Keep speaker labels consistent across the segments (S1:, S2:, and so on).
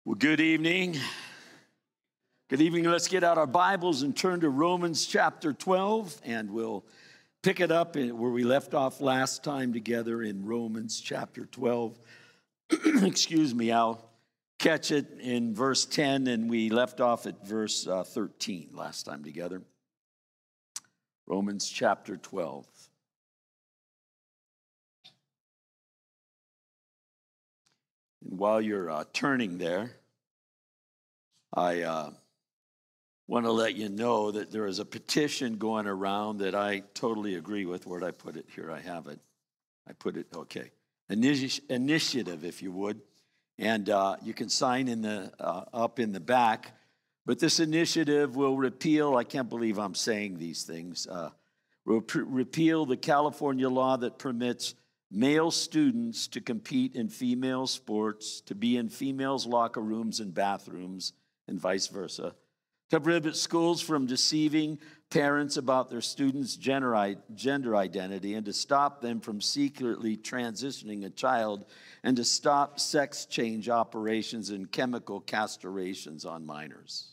S1: Well, good evening. Good evening. Let's get out our Bibles and turn to Romans chapter 12, and we'll pick it up where we left off last time together in Romans chapter 12. Excuse me, I'll catch it in verse 10, and we left off at verse 13 last time together. Romans chapter 12. And while you're turning there, I want to let you know that there is a petition going around that I totally agree with. Where'd I put it? Here, I have it. I put it, okay. Initiative, if you would. And you can sign in the up in the back. But this initiative will repeal, I can't believe I'm saying these things, repeal the California law that permits male students to compete in female sports, to be in females' locker rooms and bathrooms, and vice versa, to prohibit schools from deceiving parents about their students' gender identity, and to stop them from secretly transitioning a child, and to stop sex change operations and chemical castrations on minors.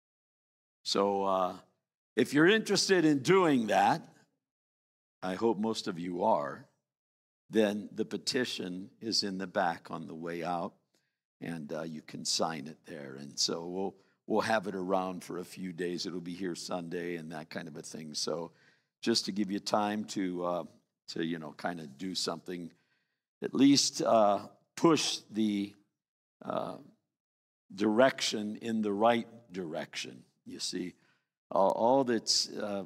S1: So if you're interested in doing that, I hope most of you are, then the petition is in the back on the way out, and you can sign it there. And so we'll have it around for a few days. It'll be here Sunday and that kind of a thing. So just to give you time to kind of do something, at least push the direction in the right direction. You see, all that's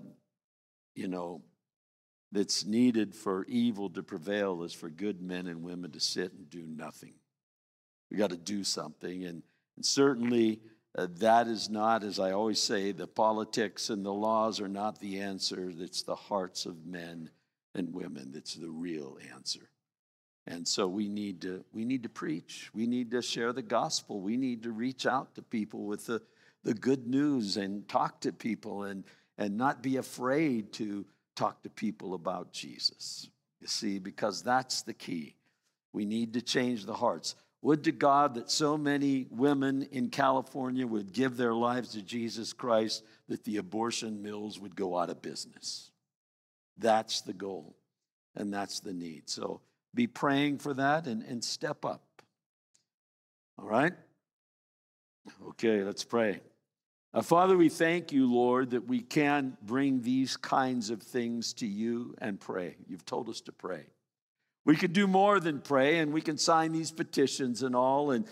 S1: that's needed for evil to prevail is for good men and women to sit and do nothing. We got to do something, and certainly that is not, as I always say, the politics and the laws are not the answer. It's the hearts of men and women that's the real answer. And so we need to preach. We need to share the gospel. We need to reach out to people with the good news and talk to people and not be afraid to talk to people about Jesus. You see, because that's the key. We need to change the hearts. Would to God that so many women in California would give their lives to Jesus Christ, that the abortion mills would go out of business. That's the goal, and that's the need. So be praying for that and step up. All right? Okay, let's pray. Father, we thank you, Lord, that we can bring these kinds of things to you and pray. You've told us to pray. We could do more than pray, and we can sign these petitions and all and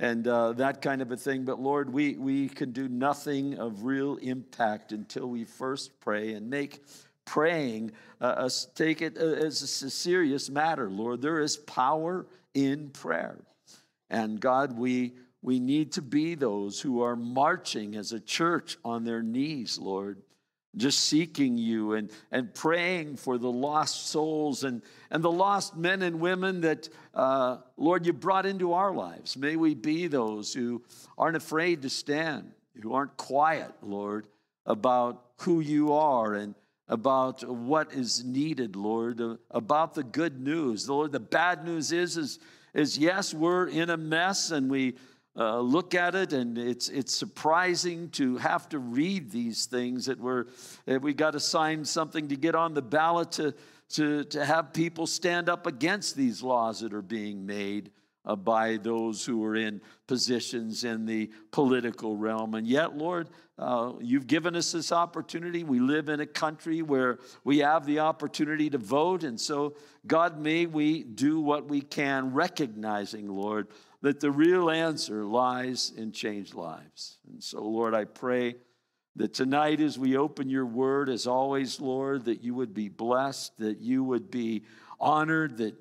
S1: that kind of a thing. But, Lord, we can do nothing of real impact until we first pray and make praying take it as a serious matter, Lord. There is power in prayer. And, God, we need to be those who are marching as a church on their knees, Lord, just seeking you and praying for the lost souls and the lost men and women that, Lord, you brought into our lives. May we be those who aren't afraid to stand, who aren't quiet, Lord, about who you are and about what is needed, Lord, about the good news. Lord, the bad news is yes, we're in a mess, and we look at it, and it's surprising to have to read these things that we got to sign something to get on the ballot to have people stand up against these laws that are being made by those who are in positions in the political realm. And yet, Lord, you've given us this opportunity. We live in a country where we have the opportunity to vote. And so, God, may we do what we can, recognizing, Lord, that the real answer lies in changed lives. And so, Lord, I pray that tonight as we open your word, as always, Lord, that you would be blessed, that you would be honored, that,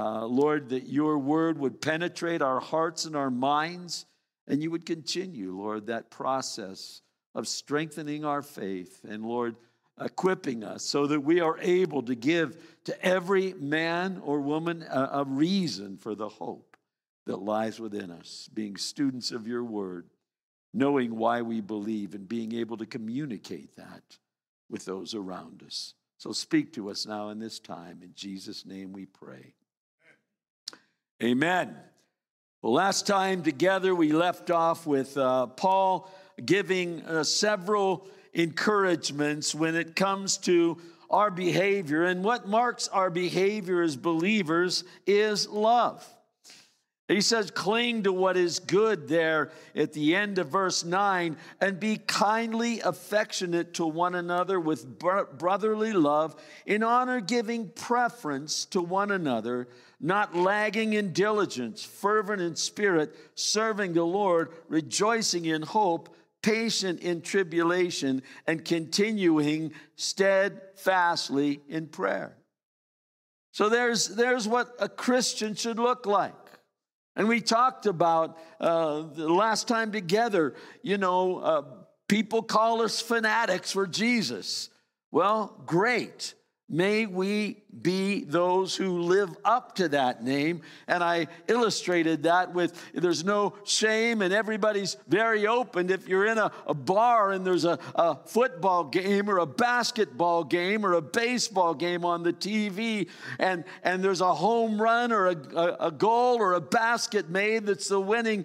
S1: Lord, that your word would penetrate our hearts and our minds, and you would continue, Lord, that process of strengthening our faith and, Lord, equipping us so that we are able to give to every man or woman a reason for the hope that lies within us, being students of your word, knowing why we believe and being able to communicate that with those around us. So speak to us now in this time. In Jesus' name we pray. Amen. Well, last time together we left off with Paul giving several encouragements when it comes to our behavior. And what marks our behavior as believers is love. He says, cling to what is good there at the end of verse 9, and be kindly affectionate to one another with brotherly love, in honor giving preference to one another, not lagging in diligence, fervent in spirit, serving the Lord, rejoicing in hope, patient in tribulation, and continuing steadfastly in prayer. So there's what a Christian should look like. And we talked about the last time together, people call us fanatics for Jesus. Well, great. May we be those who live up to that name. And I illustrated that with there's no shame and everybody's very open. If you're in a bar and there's a football game or a basketball game or a baseball game on the TV and there's a home run or a goal or a basket made that's the winning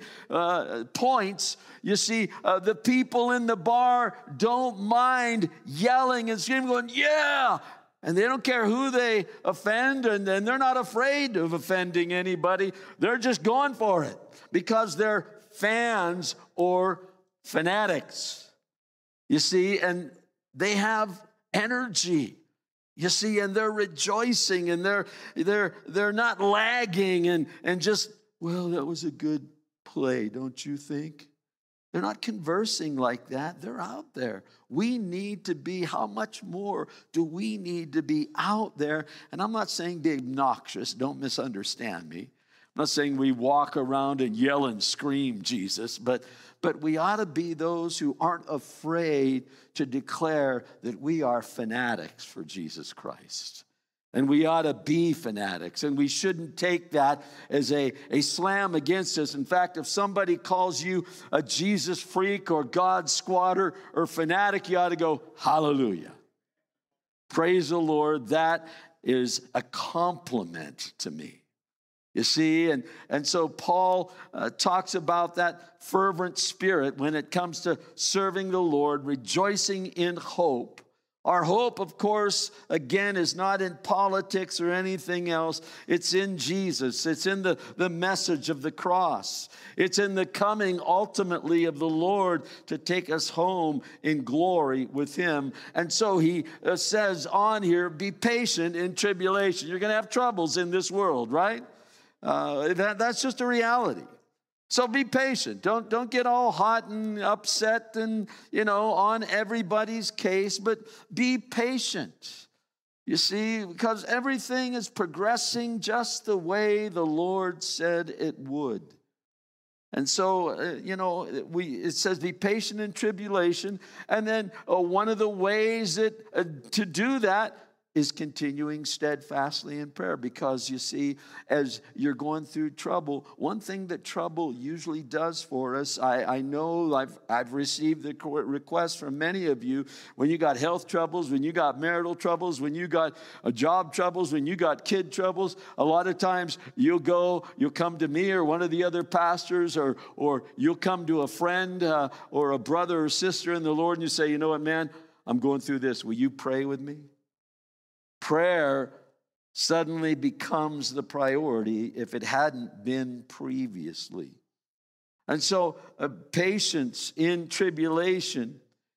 S1: points, you see, the people in the bar don't mind yelling and screaming, going, yeah! And they don't care who they offend, and they're not afraid of offending anybody. They're just going for it because they're fans or fanatics. You see, and they have energy. You see, and they're rejoicing, and they're not lagging and just, well, that was a good play, don't you think? They're not conversing like that. They're out there. We need to be, how much more do we need to be out there? And I'm not saying be obnoxious. Don't misunderstand me. I'm not saying we walk around and yell and scream Jesus, but we ought to be those who aren't afraid to declare that we are fanatics for Jesus Christ. And we ought to be fanatics, and we shouldn't take that as a slam against us. In fact, if somebody calls you a Jesus freak or God squatter or fanatic, you ought to go, hallelujah. Praise the Lord. That is a compliment to me. You see, and so Paul talks about that fervent spirit when it comes to serving the Lord, rejoicing in hope. Our hope, of course, again, is not in politics or anything else. It's in Jesus. It's in the message of the cross. It's in the coming, ultimately, of the Lord to take us home in glory with Him. And so he says on here, be patient in tribulation. You're going to have troubles in this world, right? That's just a reality. So be patient. Don't get all hot and upset and, on everybody's case, but be patient. You see, because everything is progressing just the way the Lord said it would. And so, it says be patient in tribulation. And then one of the ways that to do that is continuing steadfastly in prayer, because you see, as you're going through trouble, one thing that trouble usually does for us, I know I've received the request from many of you, when you got health troubles, when you got marital troubles, when you got job troubles, when you got kid troubles, a lot of times you'll come to me or one of the other pastors, or you'll come to a friend or a brother or sister in the Lord, and you say, you know what, man, I'm going through this. Will you pray with me? Prayer suddenly becomes the priority if it hadn't been previously. And so patience in tribulation,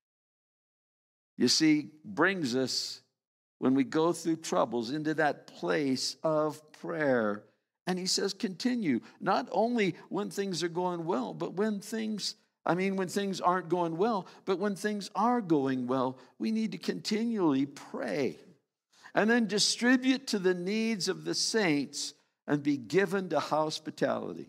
S1: you see, brings us, when we go through troubles, into that place of prayer. And he says continue, not only when things are going well, but when things aren't going well, but when things are going well, we need to continually pray. And then distribute to the needs of the saints and be given to hospitality.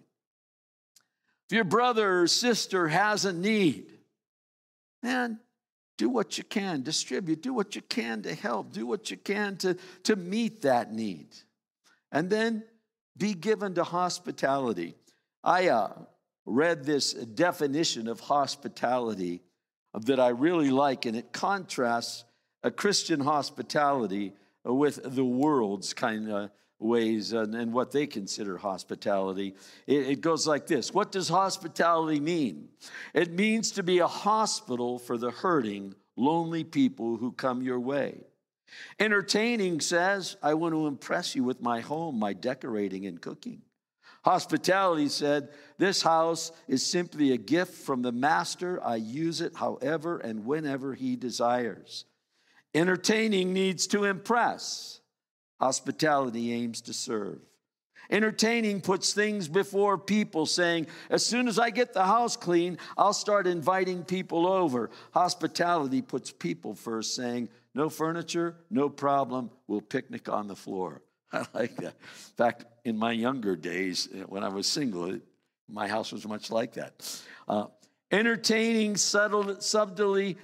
S1: If your brother or sister has a need, man, do what you can. Distribute. Do what you can to help. Do what you can to meet that need. And then be given to hospitality. I read this definition of hospitality that I really like, and it contrasts a Christian hospitality with the world's kind ways and what they consider hospitality. It goes like this. What does hospitality mean? It means to be a hospital for the hurting, lonely people who come your way. Entertaining says, I want to impress you with my home, my decorating and cooking. Hospitality said, this house is simply a gift from the master. I use it however and whenever he desires. Entertaining needs to impress. Hospitality aims to serve. Entertaining puts things before people, saying, as soon as I get the house clean, I'll start inviting people over. Hospitality puts people first, saying, no furniture, no problem, we'll picnic on the floor. I like that. In fact, in my younger days, when I was single, my house was much like that. Entertaining subtly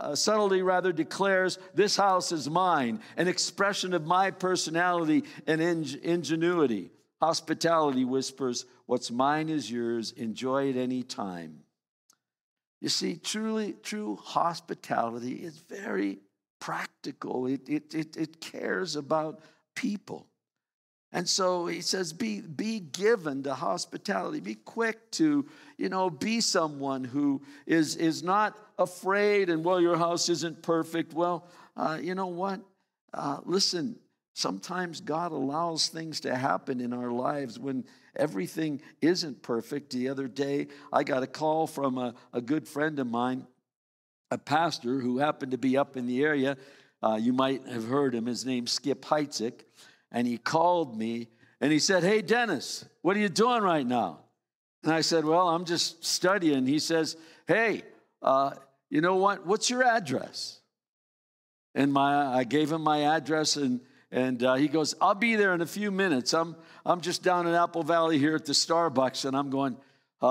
S1: declares, this house is mine, an expression of my personality and ingenuity. Hospitality whispers, what's mine is yours, enjoy it any time. You see, true hospitality is very practical. It cares about people. And so he says, be given to hospitality. Be quick to, be someone who is not afraid and, well, your house isn't perfect. Well, you know what? Listen, sometimes God allows things to happen in our lives when everything isn't perfect. The other day, I got a call from a good friend of mine, a pastor who happened to be up in the area. You might have heard him. His name's Skip Heitzig. And he called me and he said, hey, Dennis, what are you doing right now? And I said, well, I'm just studying. He says, hey, you know what? What's your address? And I gave him my address and he goes, I'll be there in a few minutes. I'm just down in Apple Valley here at the Starbucks. And I'm going,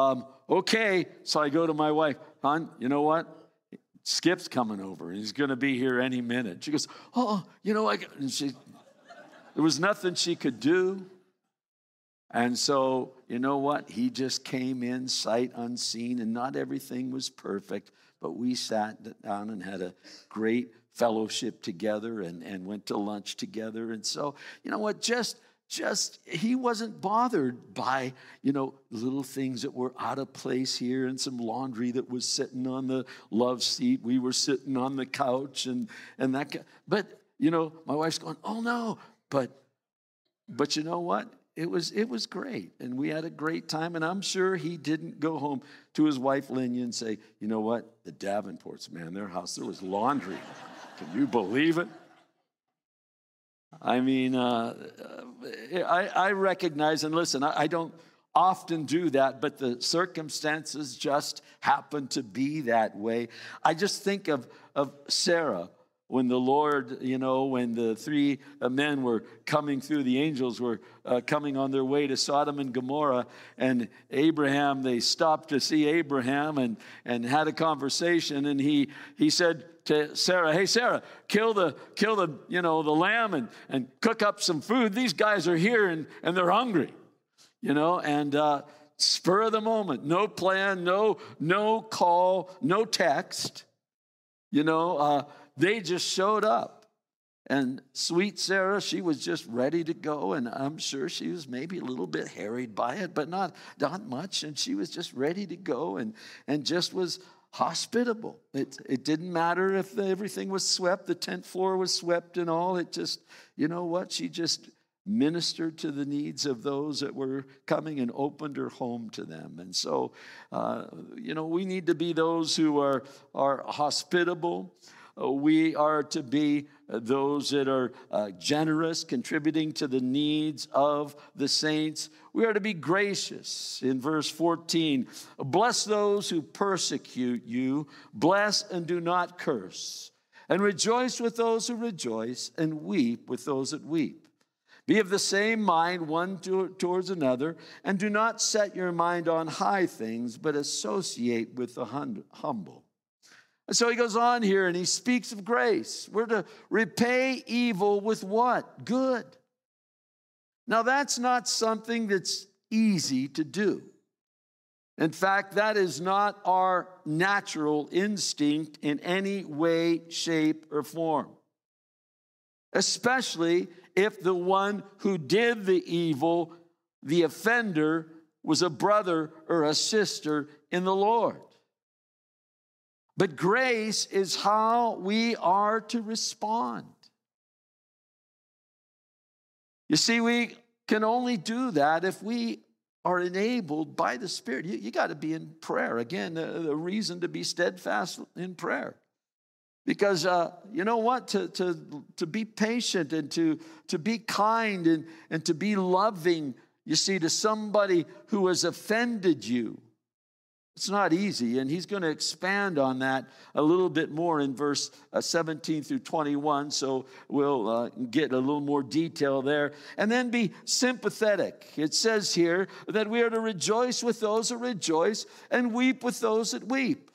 S1: okay. So I go to my wife, hon, you know what? Skip's coming over. He's going to be here any minute. She goes, and there was nothing she could do. And so, you know what? He just came in sight unseen, and not everything was perfect, but we sat down and had a great fellowship together and went to lunch together. And so, you know what? Just he wasn't bothered by, little things that were out of place here and some laundry that was sitting on the love seat. We were sitting on the couch and that. But, my wife's going, oh, no. But you know what? It was great, and we had a great time, and I'm sure he didn't go home to his wife, Linya, and say, you know what? The Davenports, man, their house, there was laundry. Can you believe it? I mean, I recognize, and listen, I don't often do that, but the circumstances just happen to be that way. I just think of Sarah. When the Lord, when the three men were coming through, the angels were coming on their way to Sodom and Gomorrah, and Abraham, they stopped to see Abraham and had a conversation, and he said to Sarah, hey, Sarah, kill the lamb and cook up some food. These guys are here and they're hungry, and spur of the moment, no plan, no call, no text, they just showed up. And sweet Sarah, she was just ready to go. And I'm sure she was maybe a little bit harried by it, but not much. And she was just ready to go and just was hospitable. It didn't matter if everything was swept, the tent floor was swept and all. It just, she just ministered to the needs of those that were coming and opened her home to them. And so, we need to be those who are hospitable. We are to be those that are generous, contributing to the needs of the saints. We are to be gracious. In verse 14, bless those who persecute you, bless and do not curse, and rejoice with those who rejoice, and weep with those that weep. Be of the same mind one towards another, and do not set your mind on high things, but associate with the humble. And so he goes on here and he speaks of grace. We're to repay evil with what? Good. Now that's not something that's easy to do. In fact, that is not our natural instinct in any way, shape, or form. Especially if the one who did the evil, the offender, was a brother or a sister in the Lord. But grace is how we are to respond. You see, we can only do that if we are enabled by the Spirit. You got to be in prayer. Again, the reason to be steadfast in prayer. Because you know what? To be patient and to be kind and to be loving, you see, to somebody who has offended you. It's not easy, and he's going to expand on that a little bit more in verse 17 through 21, so we'll get a little more detail there. And then be sympathetic. It says here that we are to rejoice with those that rejoice and weep with those that weep.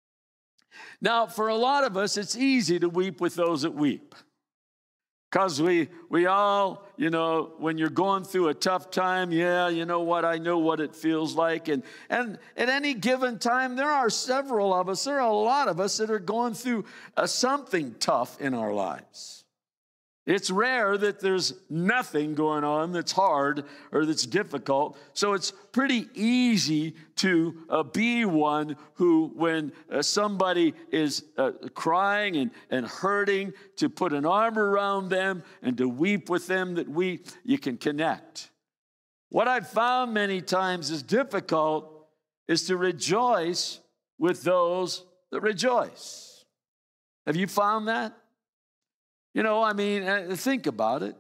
S1: Now, for a lot of us, it's easy to weep with those that weep. Because we all, you know, when you're going through a tough time, yeah, you know what, I know what it feels like. And at any given time, there are several of us, there are a lot of us that are going through something tough in our lives. It's rare that there's nothing going on that's hard or that's difficult. So it's pretty easy to be one who, when somebody is crying and hurting, to put an arm around them and to weep with them, that you can connect. What I've found many times is difficult is to rejoice with those that rejoice. Have you found that? You know, I mean, think about it.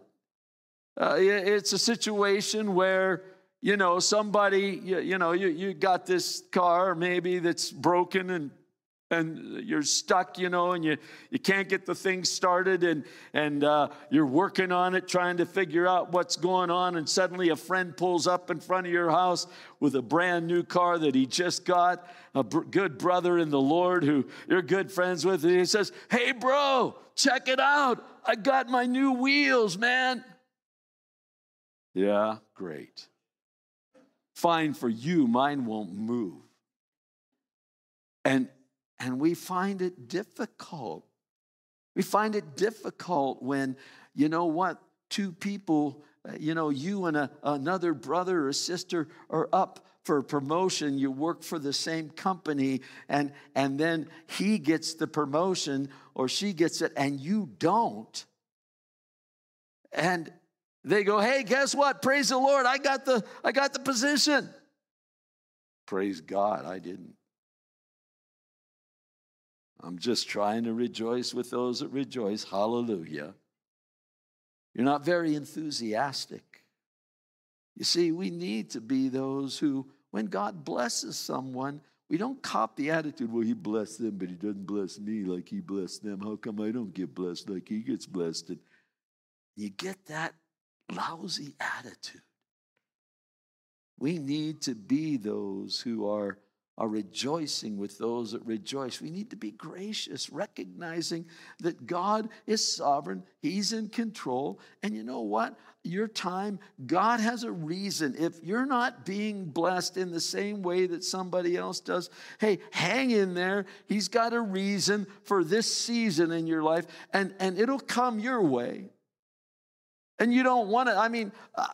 S1: It's a situation where, you know, somebody, you got this car maybe that's broken and you're stuck, you know, and you can't get the thing started and you're working on it, trying to figure out what's going on, and suddenly a friend pulls up in front of your house with a brand new car that he just got, a good brother in the Lord who you're good friends with, and he says, "Hey, bro, check it out. I got my new wheels, man." Yeah, great. Fine for you, mine won't move. And we find it difficult. We find it difficult when, you know what, two people, you know, you and another brother or sister are up for a promotion. You work for the same company, and then he gets the promotion or she gets it and you don't. And they go, "Hey, guess what? Praise the Lord. I got the position." Praise God, I didn't. I'm just trying to rejoice with those that rejoice. Hallelujah. You're not very enthusiastic. You see, we need to be those who, when God blesses someone, we don't cop the attitude, "Well, he blessed them, but he doesn't bless me like he blessed them. How come I don't get blessed like he gets blessed?" And you get that lousy attitude. We need to be those who are rejoicing with those that rejoice. We need to be gracious, recognizing that God is sovereign. He's in control. And you know what? Your time, God has a reason. If you're not being blessed in the same way that somebody else does, hey, hang in there. He's got a reason for this season in your life, and it'll come your way. And you don't want to, I mean,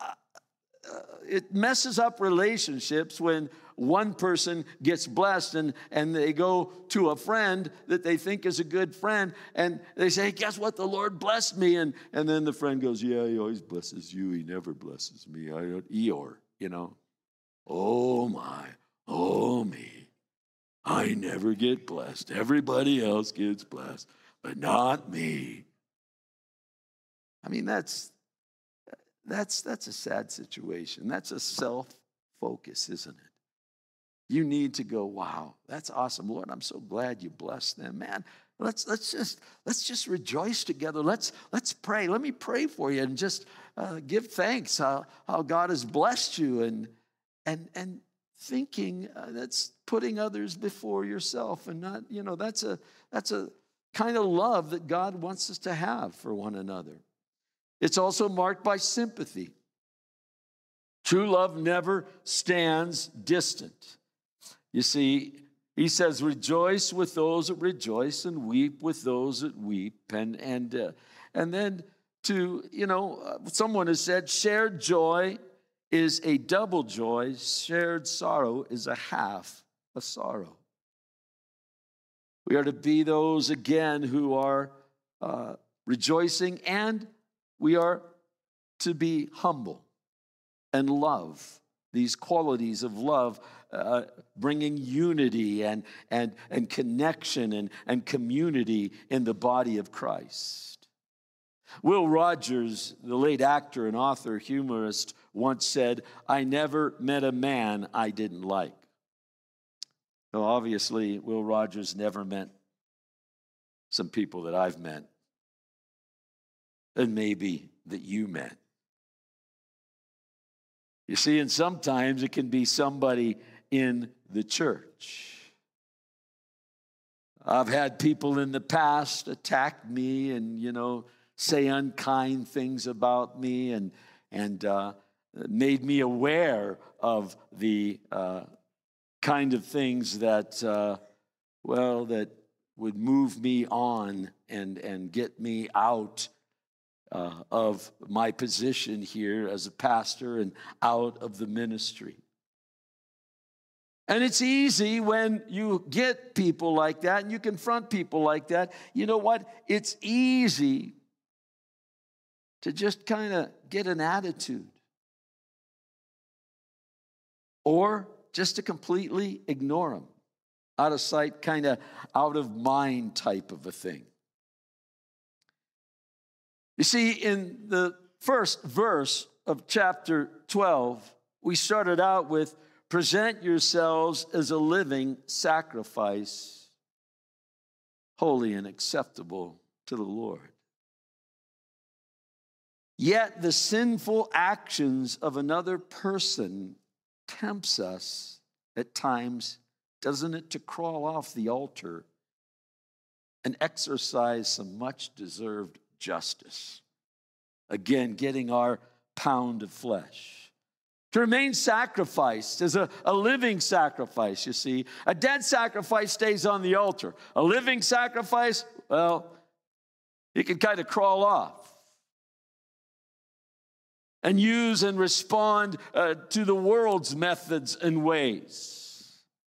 S1: it messes up relationships when one person gets blessed and they go to a friend that they think is a good friend and they say, "Hey, guess what? The Lord blessed me." And then the friend goes, "Yeah, he always blesses you. He never blesses me." Eeyore, you know. "Oh my, oh me. I never get blessed. Everybody else gets blessed, but not me." I mean, that's a sad situation. That's a self-focus, isn't it? You need to go, "Wow, that's awesome, Lord. I'm so glad you blessed them, man. Let's just rejoice together. Let's pray. Let me pray for you and just give thanks how God has blessed you and thinking that's putting others before yourself and not, you know, that's a kind of love that God wants us to have for one another. It's also marked by sympathy. True love never stands distant. You see, he says, "Rejoice with those that rejoice and weep with those that weep." And then someone has said, shared joy is a double joy. Shared sorrow is a half a sorrow. We are to be those, again, who are rejoicing, and we are to be humble and love. These qualities of love, bringing unity and connection and community in the body of Christ. Will Rogers, the late actor and author, humorist, once said, "I never met a man I didn't like." Well, obviously, Will Rogers never met some people that I've met, and maybe that you met. You see, and sometimes it can be somebody in the church. I've had people in the past attack me and, say unkind things about me and made me aware of the kind of things that, that would move me on and get me out of my position here as a pastor and out of the ministry. And it's easy when you get people like that and you confront people like that. You know what? It's easy to just kind of get an attitude, or just to completely ignore them. Out of sight, kind of out of mind type of a thing. You see, in the first verse of chapter 12, we started out with, present yourselves as a living sacrifice, holy and acceptable to the Lord. Yet the sinful actions of another person tempts us at times, doesn't it, to crawl off the altar and exercise some much-deserved justice. Again, getting our pound of flesh. To remain sacrificed as a living sacrifice, you see. A dead sacrifice stays on the altar. A living sacrifice, well, it can kind of crawl off and use and respond to the world's methods and ways.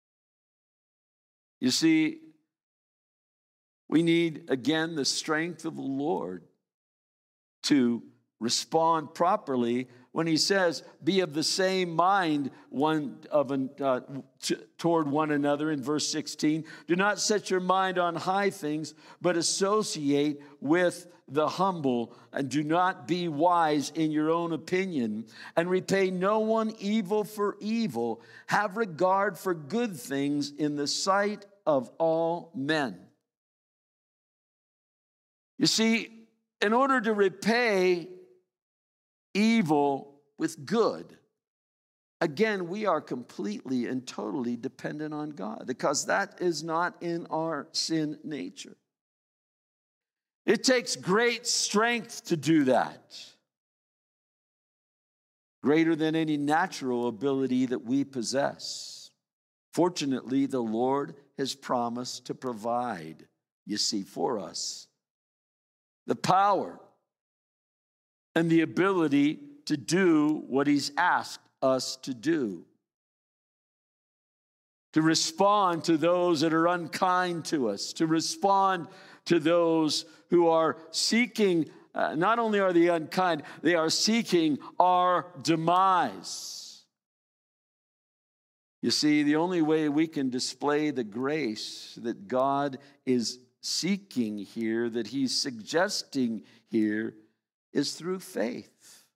S1: You see, we need, again, the strength of the Lord to respond properly when he says, be of the same mind toward one another in verse 16. Do not set your mind on high things, but associate with the humble, and do not be wise in your own opinion, and repay no one evil for evil. Have regard for good things in the sight of all men. You see, in order to repay evil with good, again, we are completely and totally dependent on God, because that is not in our sin nature. It takes great strength to do that, greater than any natural ability that we possess. Fortunately, the Lord has promised to provide, you see, for us the power and the ability to do what he's asked us to do. To respond to those that are unkind to us, to respond to those who are seeking, not only are they unkind, they are seeking our demise. You see, the only way we can display the grace that God is seeking here, that he's suggesting here, is through faith.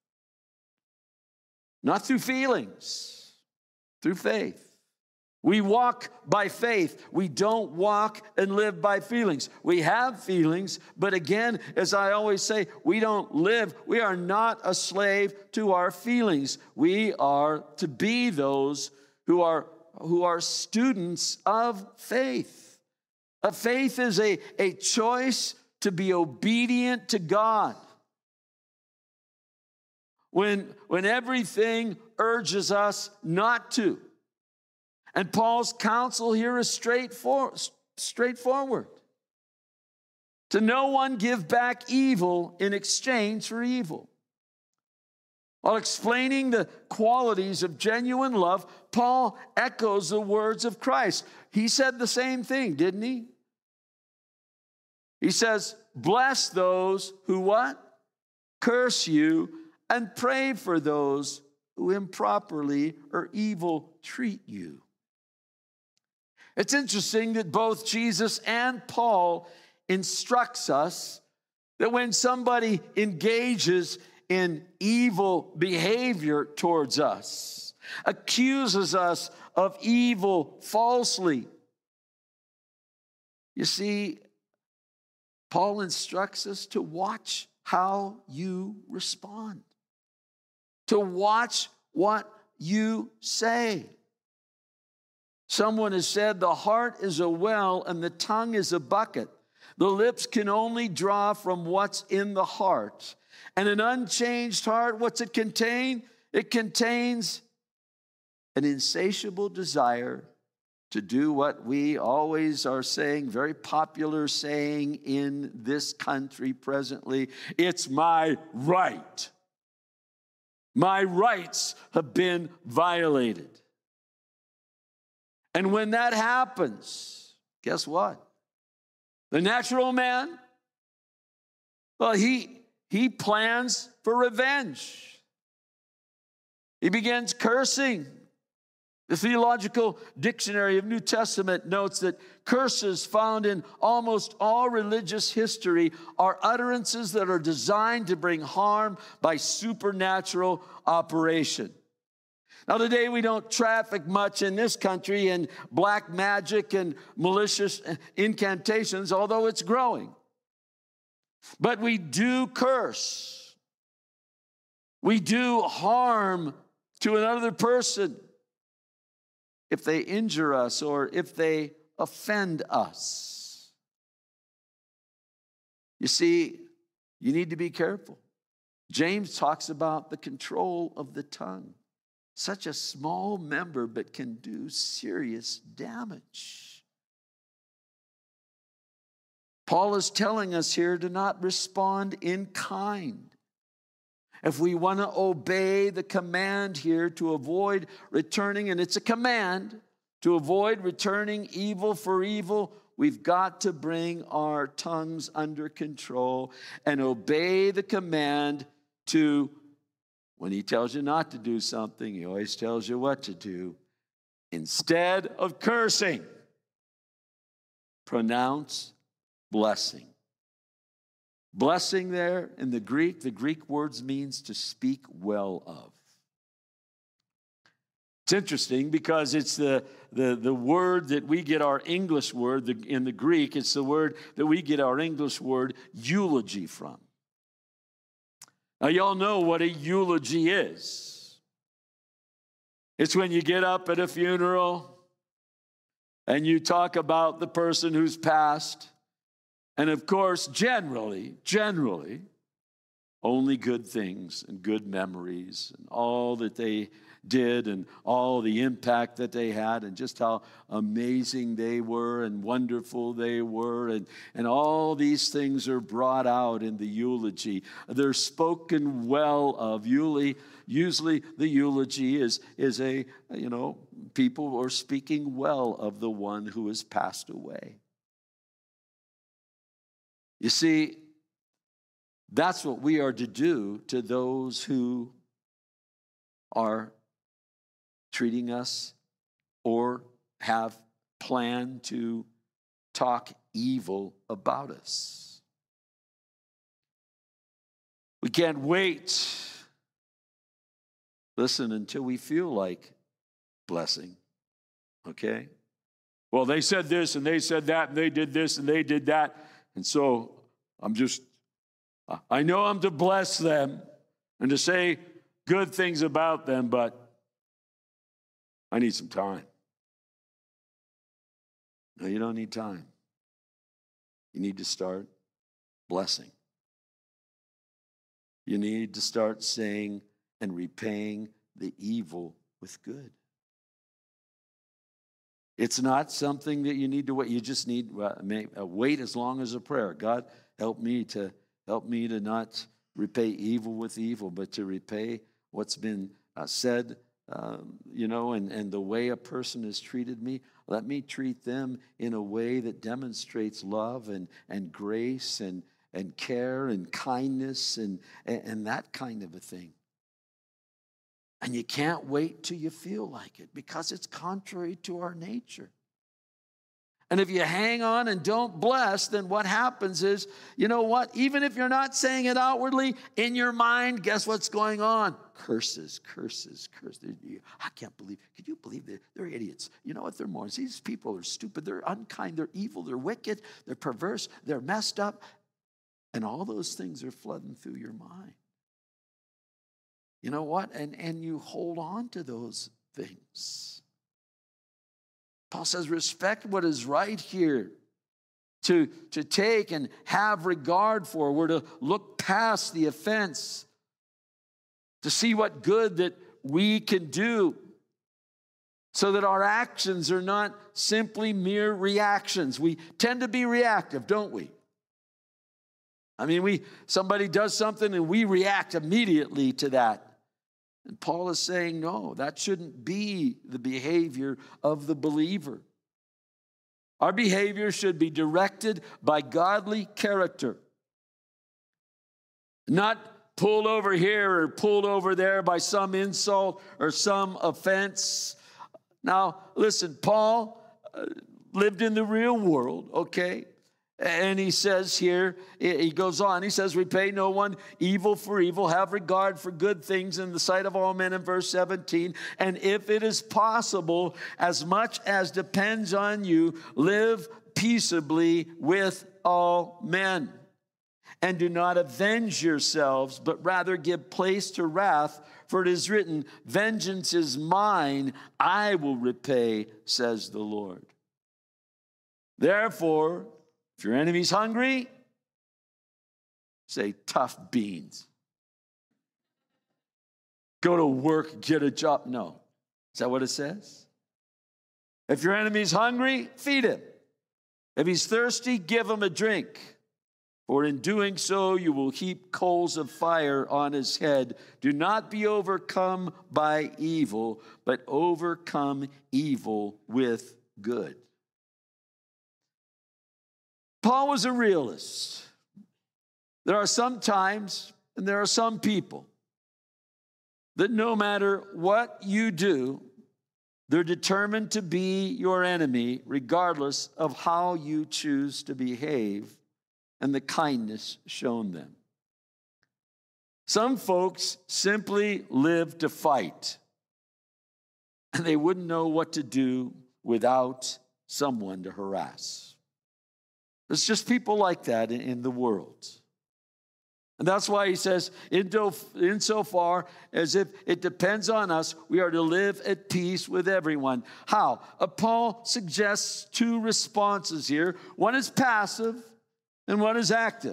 S1: Not through feelings, through faith. We walk by faith. We don't walk and live by feelings. We have feelings, but again, as I always say, we don't live. We are not a slave to our feelings. We are to be those who are students of faith. A faith is a choice to be obedient to God. When everything urges us not to. And Paul's counsel here is straightforward. To no one give back evil in exchange for evil. While explaining the qualities of genuine love, Paul echoes the words of Christ. He said the same thing, didn't he? He says, bless those who what? Curse you, and pray for those who improperly or evil treat you. It's interesting that both Jesus and Paul instructs us that when somebody engages in evil behavior towards us, accuses us of evil falsely, you see, Paul instructs us to watch how you respond, to watch what you say. Someone has said the heart is a well and the tongue is a bucket. The lips can only draw from what's in the heart. And an unchanged heart, what's it contain? It contains an insatiable desire to do what we always are saying, very popular saying in this country presently, it's my right. My rights have been violated. And when that happens, guess what? The natural man, well, he plans for revenge. He begins cursing. The Theological Dictionary of New Testament notes that curses found in almost all religious history are utterances that are designed to bring harm by supernatural operation. Now, today we don't traffic much in this country in black magic and malicious incantations, although it's growing. But we do curse. We do harm to another person if they injure us or if they offend us. You see, you need to be careful. James talks about the control of the tongue. Such a small member, but can do serious damage. Paul is telling us here to not respond in kind. If we want to obey the command here to avoid returning, and it's a command, to avoid returning evil for evil, we've got to bring our tongues under control and obey the command to, when he tells you not to do something, he always tells you what to do. Instead of cursing, pronounce blessing. Blessing there in the Greek words means to speak well of. It's interesting because it's the word that we get our English word, in the Greek, it's the word that we get our English word eulogy from. Now, y'all know what a eulogy is. It's when you get up at a funeral and you talk about the person who's passed. And of course, generally, only good things and good memories and all that they did and all the impact that they had and just how amazing they were and wonderful they were. And all these things are brought out in the eulogy. They're spoken well of. Usually the eulogy is a, people are speaking well of the one who has passed away. You see, that's what we are to do to those who are treating us or have planned to talk evil about us. We can't wait, listen, until we feel like blessing, okay? Well, they said this and they said that and they did this and they did that. And so I know I'm to bless them and to say good things about them, but I need some time. No, you don't need time. You need to start blessing. You need to start saying and repaying the evil with good. It's not something that you need to wait. You just need wait as long as a prayer. God, help me to not repay evil with evil, but to repay what's been said, and the way a person has treated me. Let me treat them in a way that demonstrates love and grace and care and kindness and that kind of a thing. And you can't wait till you feel like it, because it's contrary to our nature. And if you hang on and don't bless, then what happens is, you know what? Even if you're not saying it outwardly, in your mind, guess what's going on? Curses. I can't believe. Could you believe they're idiots? You know what? They're morons. These people are stupid. They're unkind. They're evil. They're wicked. They're perverse. They're messed up. And all those things are flooding through your mind. You know what? And you hold on to those things. Paul says, respect what is right here. To take and have regard for. We're to look past the offense. To see what good that we can do. So that our actions are not simply mere reactions. We tend to be reactive, don't we? I mean, somebody does something and we react immediately to that. And Paul is saying, no, that shouldn't be the behavior of the believer. Our behavior should be directed by godly character. Not pulled over here or pulled over there by some insult or some offense. Now, listen, Paul lived in the real world, okay? And he says here, he goes on, he says, repay no one evil for evil, have regard for good things in the sight of all men in verse 17. And if it is possible, as much as depends on you, live peaceably with all men. And do not avenge yourselves, but rather give place to wrath, for it is written, vengeance is mine, I will repay, says the Lord. Therefore, if your enemy's hungry, say tough beans. Go to work, get a job. No. Is that what it says? If your enemy's hungry, feed him. If he's thirsty, give him a drink. For in doing so, you will heap coals of fire on his head. Do not be overcome by evil, but overcome evil with good. Paul was a realist. There are some times and there are some people that no matter what you do, they're determined to be your enemy regardless of how you choose to behave and the kindness shown them. Some folks simply live to fight, and they wouldn't know what to do without someone to harass. There's just people like that in the world. And that's why he says, insofar as if it depends on us, we are to live at peace with everyone. How? Paul suggests two responses here. One is passive and one is active.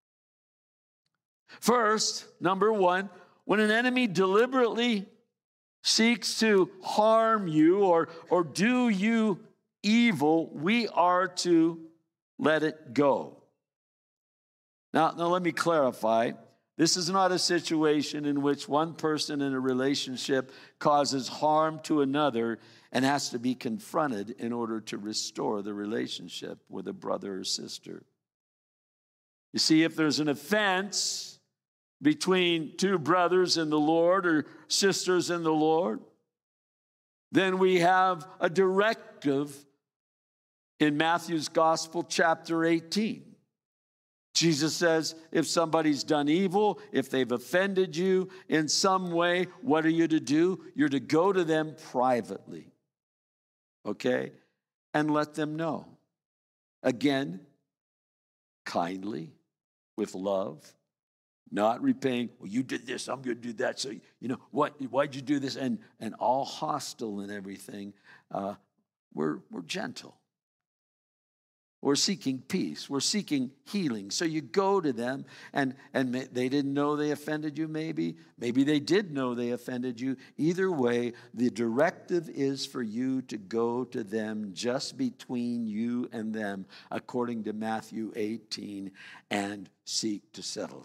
S1: First, number one, when an enemy deliberately seeks to harm you or do you evil, we are to let it go. Now let me clarify. This is not a situation in which one person in a relationship causes harm to another and has to be confronted in order to restore the relationship with a brother or sister. You see, if there's an offense between two brothers in the Lord or sisters in the Lord, then we have a directive in Matthew's Gospel, chapter 18. Jesus says, if somebody's done evil, if they've offended you in some way, what are you to do? You're to go to them privately, okay? And let them know. Again, kindly, with love, not repaying, well, you did this, I'm going to do that, so, why'd you do this? And all hostile and everything. We're gentle. we're seeking peace. We're seeking healing. So you go to them, and they didn't know they offended you, maybe. Maybe they did know they offended you. Either way, the directive is for you to go to them just between you and them, according to Matthew 18, and seek to settle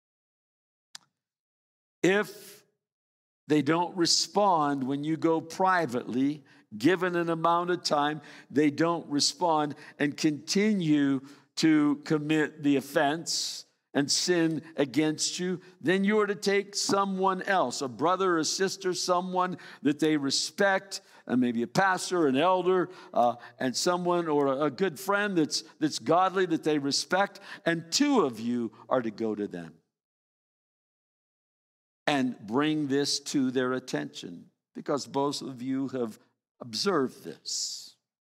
S1: it. If they don't respond when you go privately, given an amount of time, they don't respond and continue to commit the offense and sin against you, then you are to take someone else, a brother or a sister, someone that they respect, and maybe a pastor, an elder, and someone or a good friend that's godly that they respect, and two of you are to go to them and bring this to their attention, because both of you have observed this.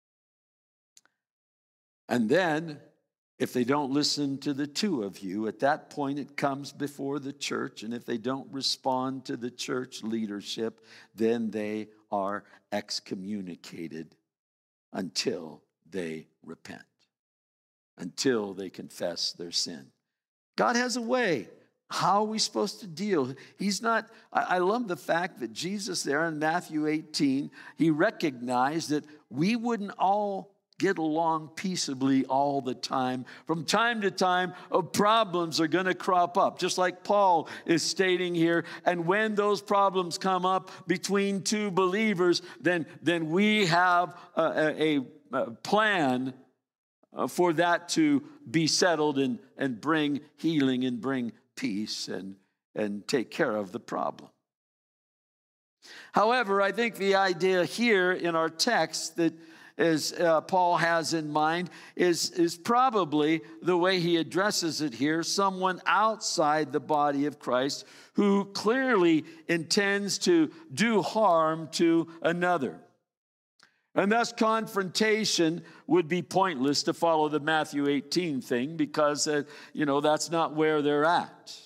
S1: And then, if they don't listen to the two of you, at that point it comes before the church, and if they don't respond to the church leadership, then they are excommunicated until they repent, until they confess their sin. God has a way. How are we supposed to deal? He's not, I love the fact that Jesus there in Matthew 18, he recognized that we wouldn't all get along peaceably all the time. From time to time, problems are going to crop up, just like Paul is stating here. And when those problems come up between two believers, then we have a plan for that to be settled and bring healing and bring peace and take care of the problem. However, I think the idea here in our text that as Paul has in mind is probably the way he addresses it here, someone outside the body of Christ who clearly intends to do harm to another. And thus confrontation would be pointless to follow the Matthew 18 thing, because, that's not where they're at.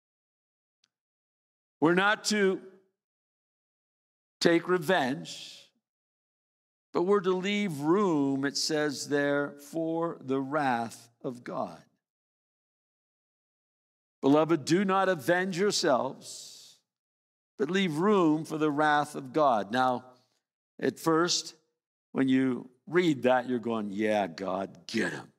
S1: We're not to take revenge, but we're to leave room, it says there, for the wrath of God. Beloved, do not avenge yourselves, but leave room for the wrath of God. Now, at first, when you read that, you're going, yeah, God, get him.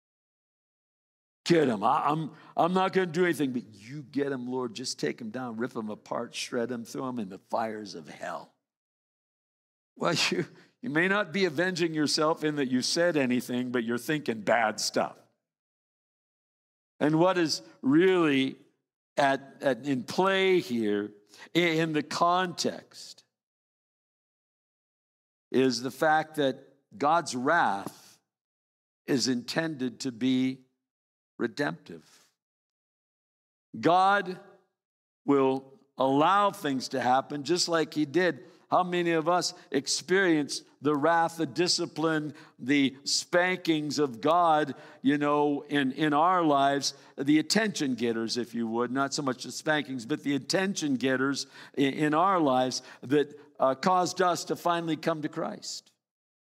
S1: Get him. I'm not going to do anything, but you get him, Lord. Just take him down, rip him apart, shred him, throw him in the fires of hell. Well, you may not be avenging yourself in that you said anything, but you're thinking bad stuff. And what is really in play here in the context is the fact that God's wrath is intended to be redemptive. God will allow things to happen just like he did. How many of us experience the wrath, the discipline, the spankings of God, in our lives, the attention getters, if you would, not so much the spankings, but the attention getters in our lives that caused us to finally come to Christ.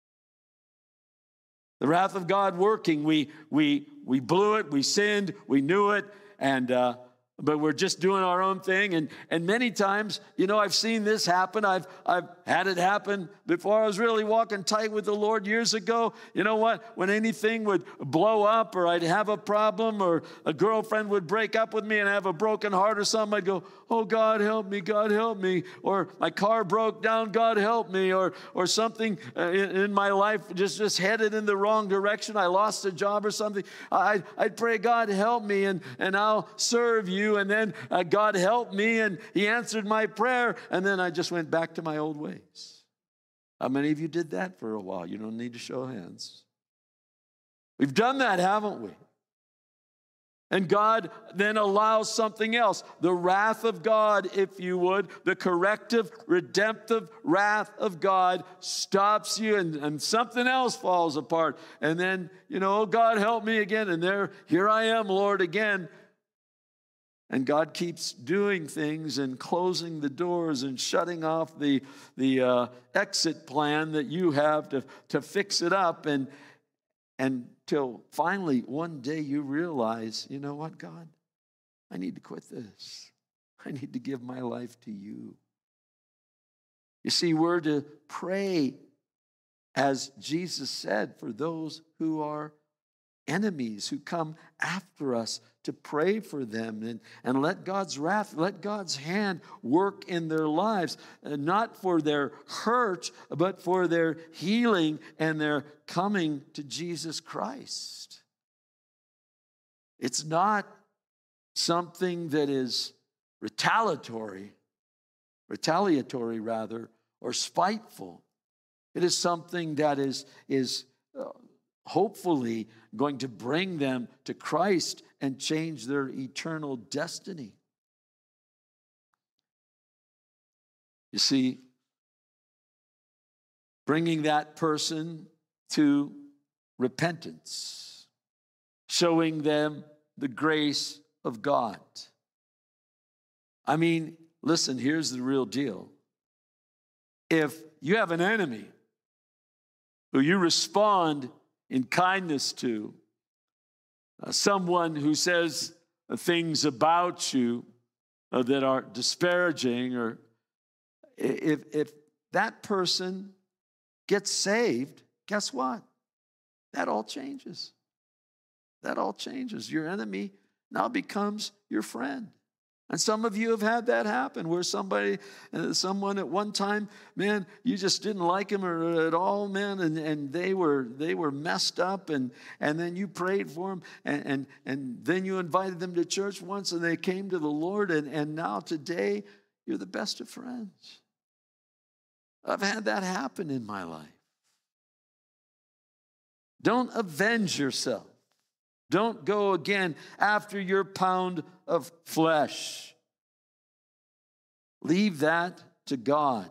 S1: The wrath of God working, we blew it, we sinned, we knew it, but we're just doing our own thing. And many times, I've seen this happen. I've had it happen before. I was really walking tight with the Lord years ago. You know what? When anything would blow up, or I'd have a problem, or a girlfriend would break up with me and I have a broken heart or something, I'd go, oh, God, help me, God, help me. Or my car broke down, God, help me. Or something in my life just headed in the wrong direction. I lost a job or something. I'd pray, God, help me, and I'll serve you. And then God helped me, and he answered my prayer, and then I just went back to my old ways. How many of you did that for a while? You don't need to show hands. We've done that, haven't we? And God then allows something else. The wrath of God, if you would, the corrective, redemptive wrath of God stops you, and something else falls apart. And then, oh, God, help me again. And here I am, Lord, again. And God keeps doing things and closing the doors and shutting off the exit plan that you have to fix it up. And until finally one day you realize, you know what, God? I need to quit this. I need to give my life to you. You see, we're to pray, as Jesus said, for those who are enemies, who come after us, to pray for them and let God's wrath, let God's hand work in their lives, not for their hurt, but for their healing and their coming to Jesus Christ. It's not something that is retaliatory rather, or spiteful. It is something that is hopefully going to bring them to Christ and change their eternal destiny. You see, bringing that person to repentance, showing them the grace of God. I mean, listen, here's the real deal. If you have an enemy who you respond in kindness to, someone who says things about you that are disparaging, or if that person gets saved, guess what? That all changes. That all changes. Your enemy now becomes your friend. And some of you have had that happen, where someone at one time, man, you just didn't like him or at all, man, and they were messed up, and then you prayed for them, and then you invited them to church once, and they came to the Lord, and now today you're the best of friends. I've had that happen in my life. Don't avenge yourself. Don't go again after your pound of flesh. Leave that to God.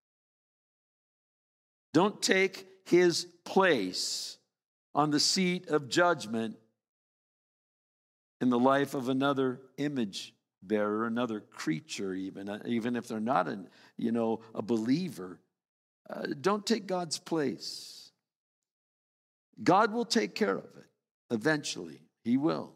S1: Don't take his place on the seat of judgment in the life of another image bearer, another creature, even if they're not a believer. Don't take God's place. God will take care of it. Eventually, he will.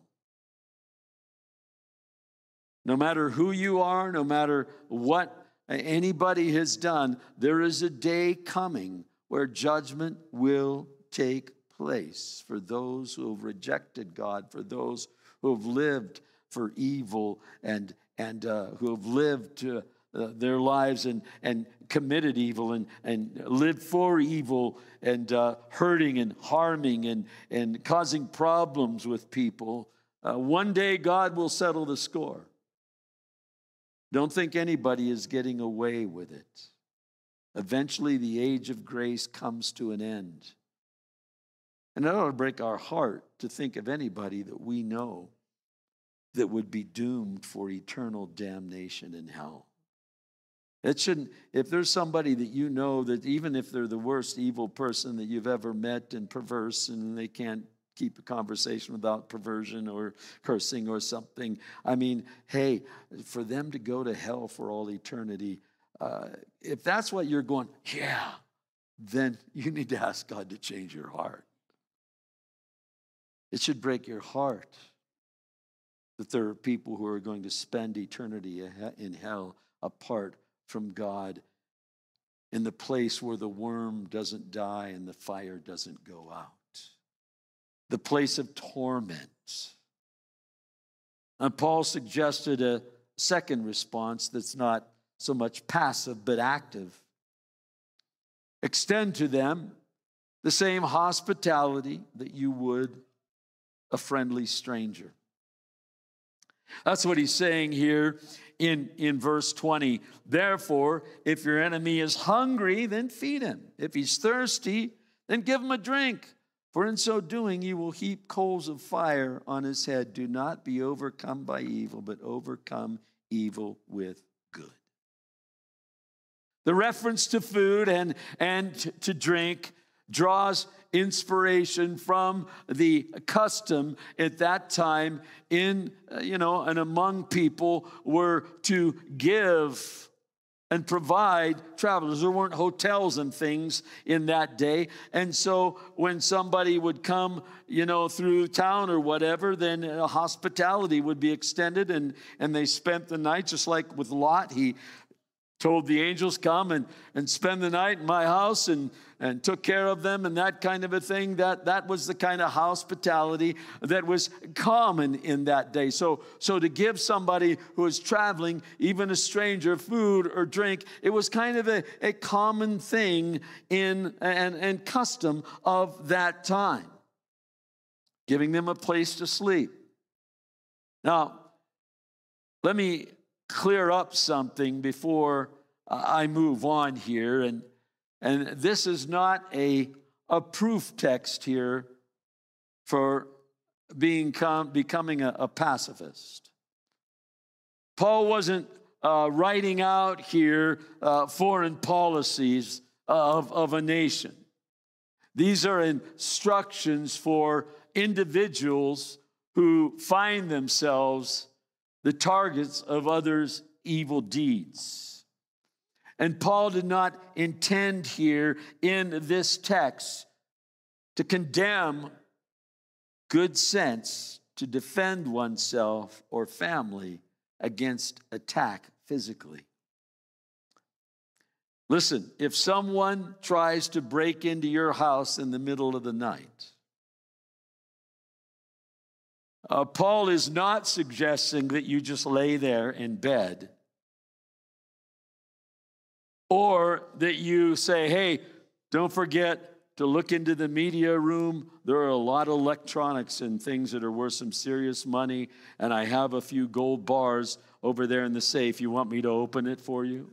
S1: No matter who you are, no matter what anybody has done, there is a day coming where judgment will take place for those who have rejected God, for those who have lived for evil and who have lived their lives and committed evil and lived for evil and hurting and harming and causing problems with people. One day God will settle the score. Don't think anybody is getting away with it. Eventually the age of grace comes to an end. And it ought to break our heart to think of anybody that we know that would be doomed for eternal damnation in hell. It shouldn't, if there's somebody that you know that even if they're the worst evil person that you've ever met and perverse and they can't keep a conversation without perversion or cursing or something, I mean, hey, for them to go to hell for all eternity, if that's what you're going, yeah, then you need to ask God to change your heart. It should break your heart that there are people who are going to spend eternity in hell apart from God, in the place where the worm doesn't die and the fire doesn't go out. The place of torment. And Paul suggested a second response that's not so much passive but active. Extend to them the same hospitality that you would a friendly stranger. That's what he's saying here in verse 20. Therefore, if your enemy is hungry, then feed him. If he's thirsty, then give him a drink. For in so doing, you will heap coals of fire on his head. Do not be overcome by evil, but overcome evil with good. The reference to food and to drink draws inspiration from the custom at that time and among people were to give and provide travelers. There weren't hotels and things in that day. And so when somebody would come, through town or whatever, then hospitality would be extended, and they spent the night, just like with Lot. He told the angels, come and spend the night in my house, and took care of them, and that kind of a thing. That was the kind of hospitality that was common in that day. So to give somebody who was traveling, even a stranger, food or drink, it was kind of a common thing and custom of that time. Giving them a place to sleep. Now, let me clear up something before I move on here. And this is not a proof text here for becoming a pacifist. Paul wasn't writing out here foreign policies of a nation. These are instructions for individuals who find themselves the targets of others' evil deeds. And Paul did not intend here in this text to condemn good sense to defend oneself or family against attack physically. Listen, if someone tries to break into your house in the middle of the night, Paul is not suggesting that you just lay there in bed, or that you say, hey, don't forget to look into the media room. There are a lot of electronics and things that are worth some serious money, and I have a few gold bars over there in the safe. You want me to open it for you?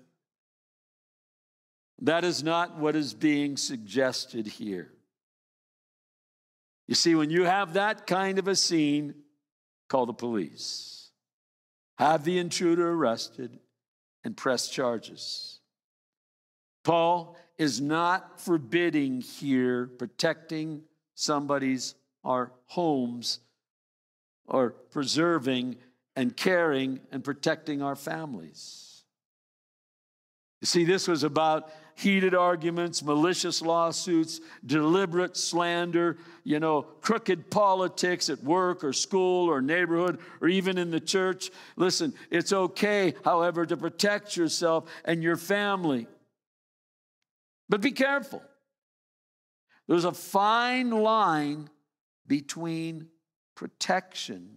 S1: That is not what is being suggested here. You see, when you have that kind of a scene, call the police. Have the intruder arrested and press charges. Paul is not forbidding here protecting somebody's our homes, or preserving and caring and protecting our families. You see, this was about heated arguments, malicious lawsuits, deliberate slander, crooked politics at work or school or neighborhood or even in the church. Listen, it's okay, however, to protect yourself and your family. But be careful. There's a fine line between protection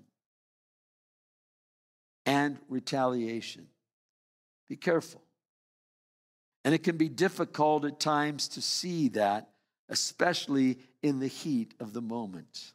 S1: and retaliation. Be careful. And it can be difficult at times to see that, especially in the heat of the moment.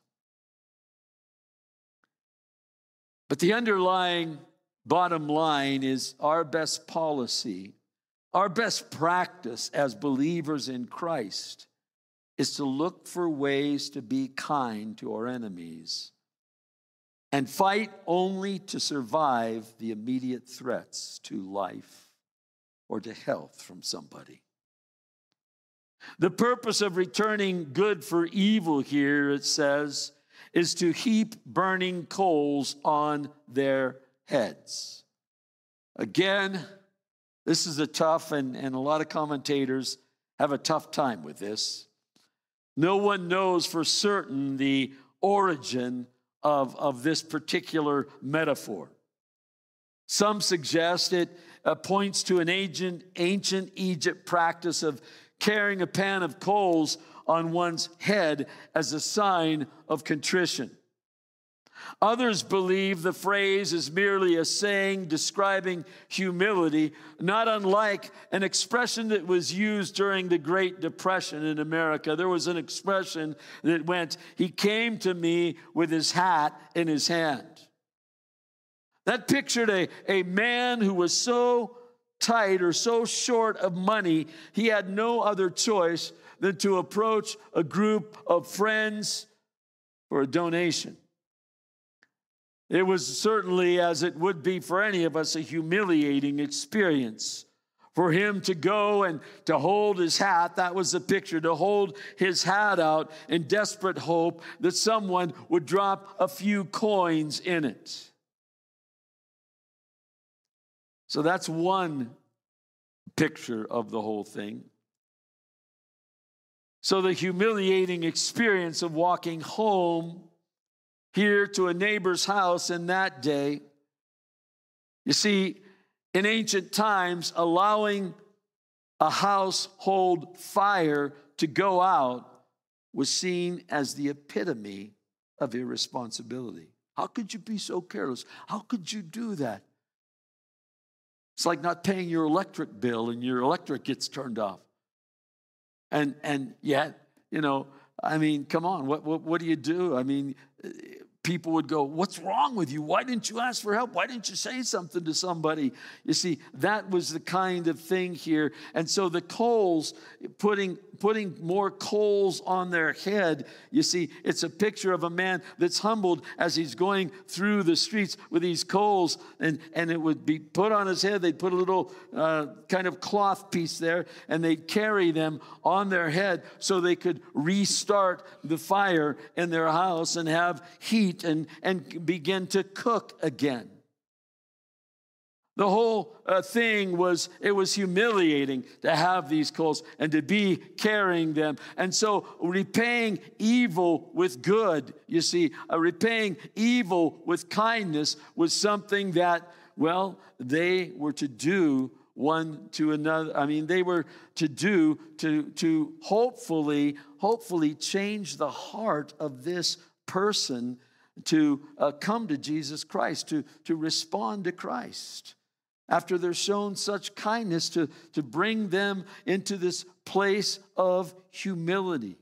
S1: But the underlying bottom line is our best policy, our best practice as believers in Christ is to look for ways to be kind to our enemies and fight only to survive the immediate threats to life or to health from somebody. The purpose of returning good for evil here, it says, is to heap burning coals on their heads. Again, this is a tough, and a lot of commentators have a tough time with this. No one knows for certain the origin of this particular metaphor. Some suggest it points to an ancient Egypt practice of carrying a pan of coals on one's head as a sign of contrition. Others believe the phrase is merely a saying describing humility, not unlike an expression that was used during the Great Depression in America. There was an expression that went, "He came to me with his hat in his hand." That pictured a man who was so tight or so short of money, he had no other choice than to approach a group of friends for a donation. It was certainly, as it would be for any of us, a humiliating experience. For him to go and to hold his hat, that was the picture, to hold his hat out in desperate hope that someone would drop a few coins in it. So that's one picture of the whole thing. So the humiliating experience of walking home here to a neighbor's house in that day, you see, in ancient times, allowing a household fire to go out was seen as the epitome of irresponsibility. How could you be so careless? How could you do that? It's like not paying your electric bill and your electric gets turned off. And yet, I mean, come on, what do you do? I mean, people would go, what's wrong with you? Why didn't you ask for help? Why didn't you say something to somebody? You see, that was the kind of thing here. And so the coals, putting more coals on their head, you see, it's a picture of a man that's humbled as he's going through the streets with these coals, and it would be put on his head. They'd put a little kind of cloth piece there, and they'd carry them on their head so they could restart the fire in their house and have heat and begin to cook again. The whole thing was humiliating to have these coals and to be carrying them. And so repaying evil with good, you see, repaying evil with kindness was something that, well, they were to do one to another. I mean, they were to do to hopefully change the heart of this person to come to Jesus Christ, to respond to Christ. After they're shown such kindness, to bring them into this place of humility.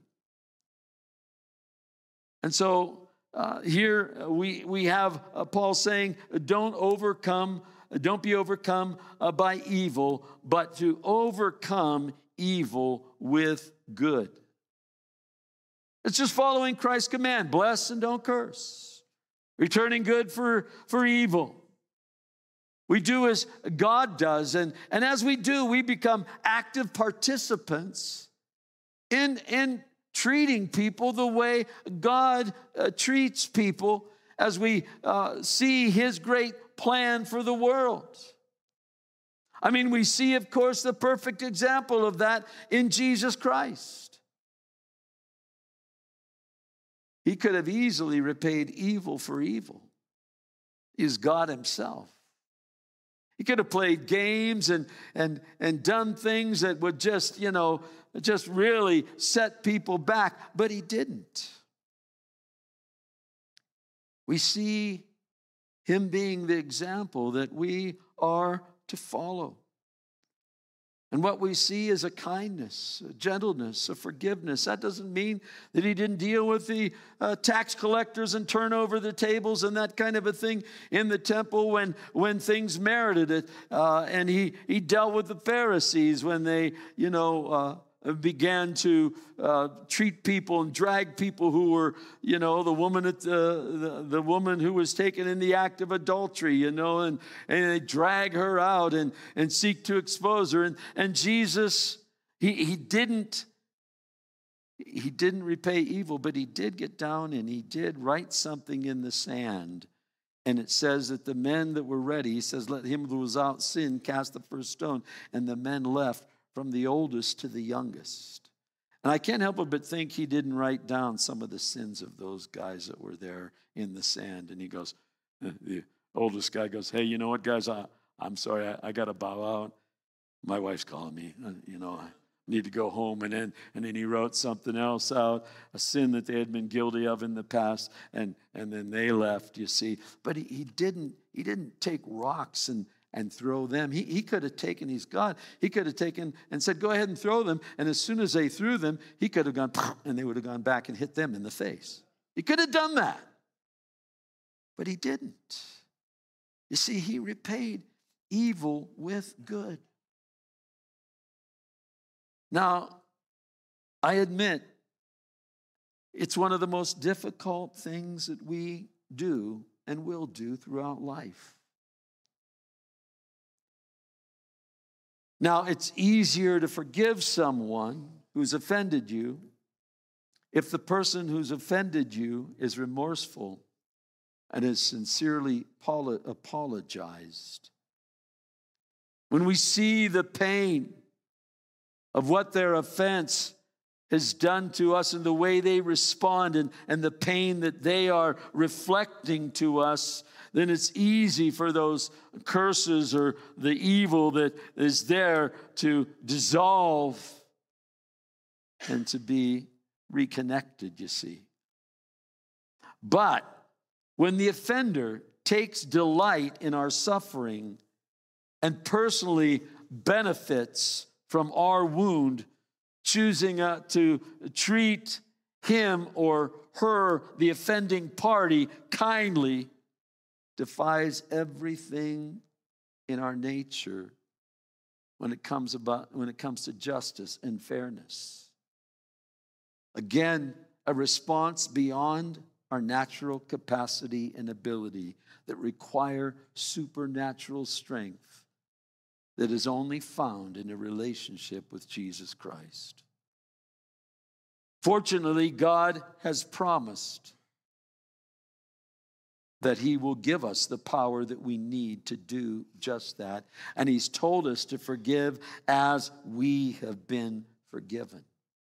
S1: And so here we have Paul saying, don't be overcome by evil, but to overcome evil with good. It's just following Christ's command. Bless and don't curse. Returning good for evil. We do as God does. And as we do, we become active participants in treating people the way God treats people as we see his great plan for the world. I mean, we see, of course, the perfect example of that in Jesus Christ. He could have easily repaid evil for evil. He is God himself. He could have played games and done things that would just really set people back, but he didn't. We see him being the example that we are to follow. And what we see is a kindness, a gentleness, a forgiveness. That doesn't mean that he didn't deal with the tax collectors and turn over the tables and that kind of a thing in the temple when things merited it. And he dealt with the Pharisees when they, began to treat people and drag people who were, the woman who was taken in the act of adultery, and they drag her out and seek to expose her. And Jesus, he didn't repay evil, but he did get down and he did write something in the sand. And it says that the men that were ready, he says, let him who was without sin cast the first stone. And the men left from the oldest to the youngest. And I can't help but think he didn't write down some of the sins of those guys that were there in the sand. And he goes, the oldest guy goes, hey, you know what, guys, I'm sorry, I got to bow out. My wife's calling me, I need to go home. And then he wrote something else out, a sin that they had been guilty of in the past, and then they left, you see. But he didn't take rocks and throw them. He could have taken, he's God, he could have taken and said, go ahead and throw them. And as soon as they threw them, he could have gone, and they would have gone back and hit them in the face. He could have done that. But he didn't. You see, he repaid evil with good. Now, I admit, it's one of the most difficult things that we do and will do throughout life. Now, it's easier to forgive someone who's offended you if the person who's offended you is remorseful and has sincerely apologized. when we see the pain of what their offense has done to us and the way they respond and the pain that they are reflecting to us, then it's easy for those curses or the evil that is there to dissolve and to be reconnected, you see. But when the offender takes delight in our suffering and personally benefits from our wound, choosing to treat him or her, the offending party, kindly, defies everything in our nature when it comes to justice and fairness. Again, a response beyond our natural capacity and ability that require supernatural strength that is only found in a relationship with Jesus Christ. Fortunately, God has promised that he will give us the power that we need to do just that. And he's told us to forgive as we have been forgiven.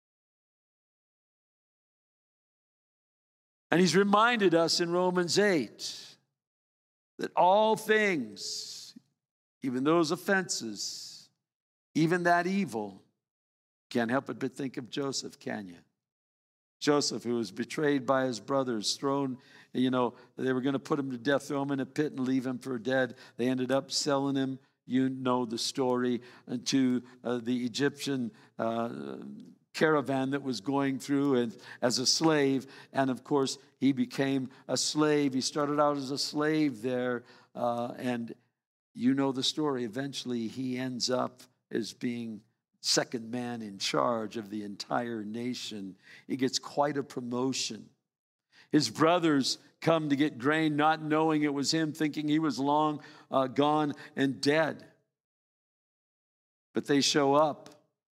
S1: And he's reminded us in Romans 8 that all things, even those offenses, even that evil, can't help but think of Joseph, can you? Joseph, who was betrayed by his brothers, thrown, they were going to put him to death, throw him in a pit and leave him for dead. They ended up selling him, you know the story, to the Egyptian caravan that was going through and as a slave. And of course, he became a slave. He started out as a slave there, and you know the story. Eventually, he ends up as being second man in charge of the entire nation. He gets quite a promotion. His brothers come to get grain, not knowing it was him, thinking he was long gone and dead. But they show up,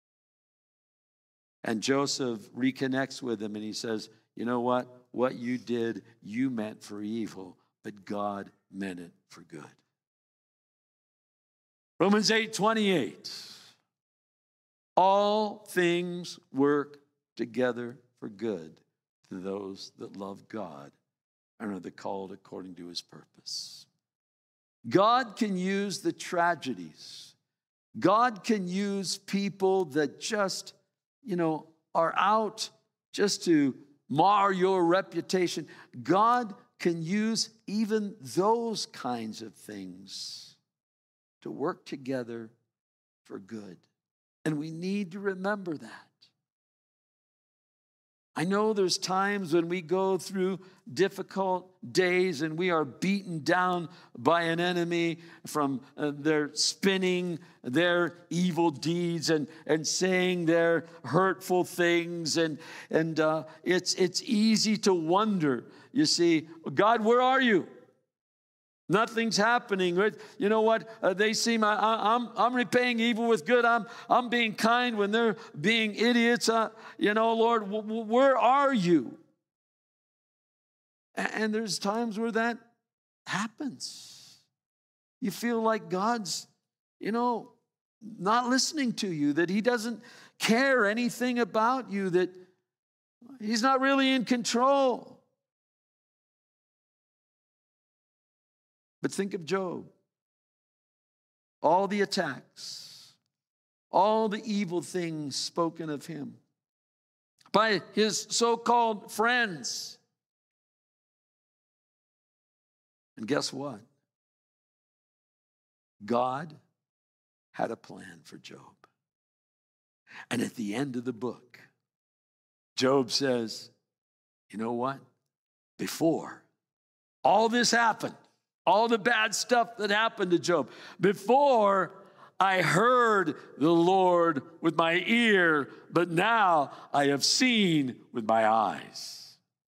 S1: and Joseph reconnects with him, and he says, you know what? What you did, you meant for evil, but God meant it for good. Romans 8:28. All things work together for good to those that love God and are the called according to his purpose. God can use the tragedies. God can use people that just, are out just to mar your reputation. God can use even those kinds of things to work together for good. And we need to remember that. I know there's times when we go through difficult days and we are beaten down by an enemy from their spinning their evil deeds and saying their hurtful things. And it's easy to wonder, you see, God, where are you? Nothing's happening. You know what? They seem, I'm repaying evil with good. I'm being kind when they're being idiots. Lord, where are you? And there's times where that happens. You feel like God's, not listening to you, that he doesn't care anything about you, that he's not really in control. But think of Job. All the attacks, all the evil things spoken of him by his so-called friends. And guess what? God had a plan for Job. And at the end of the book, Job says, you know what? Before all this happened, all the bad stuff that happened to Job, before I heard the Lord with my ear, but now I have seen with my eyes.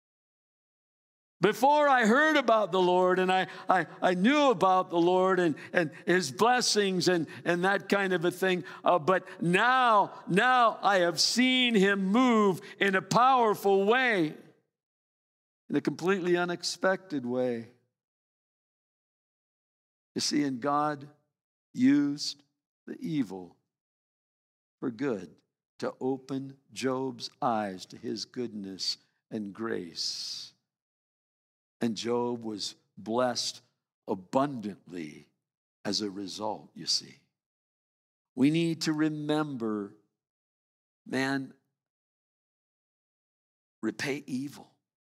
S1: Before I heard about the Lord and I knew about the Lord and his blessings and that kind of a thing, but now I have seen him move in a powerful way, in a completely unexpected way. You see, and God used the evil for good, to open Job's eyes to his goodness and grace. And Job was blessed abundantly as a result, you see. We need to remember, man, repay evil.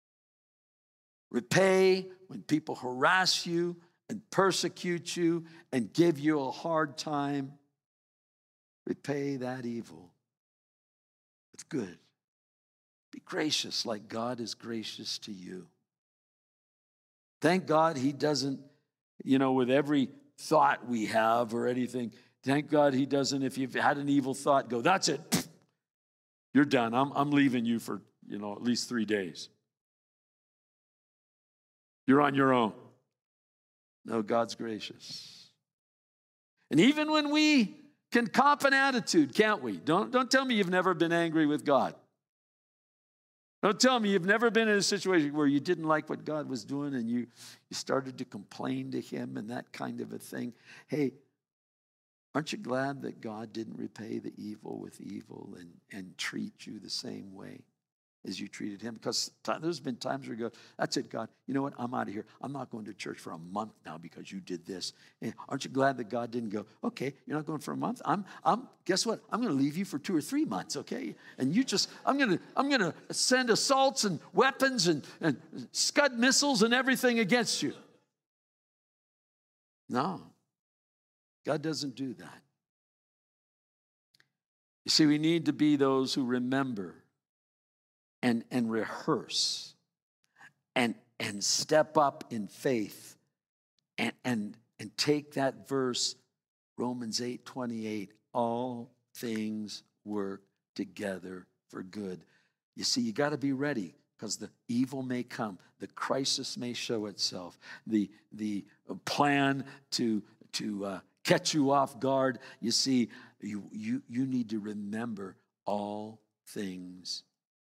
S1: Repay when people harass you and persecute you and give you a hard time. Repay that evil with good. Be gracious like God is gracious to you. Thank God he doesn't, with every thought we have or anything, thank God he doesn't, if you've had an evil thought, go, that's it. You're done. I'm leaving you for, at least 3 days. You're on your own. No, God's gracious. And even when we can cop an attitude, can't we? Don't tell me you've never been angry with God. Don't tell me you've never been in a situation where you didn't like what God was doing and you started to complain to him and that kind of a thing. Hey, aren't you glad that God didn't repay the evil with evil and treat you the same way as you treated him? Because there's been times where you go, that's it, God. You know what? I'm out of here. I'm not going to church for a month now because you did this. And aren't you glad that God didn't go, okay, you're not going for a month? Guess what? I'm going to leave you for 2 or 3 months, okay? And I'm going to send assaults and weapons and Scud missiles and everything against you. No, God doesn't do that. You see, we need to be those who remember and rehearse and step up in faith and take that verse, Romans 8:28, all things work together for good. You see, you got to be ready because the evil may come, the crisis may show itself, the plan to catch you off guard. You see, you need to remember all things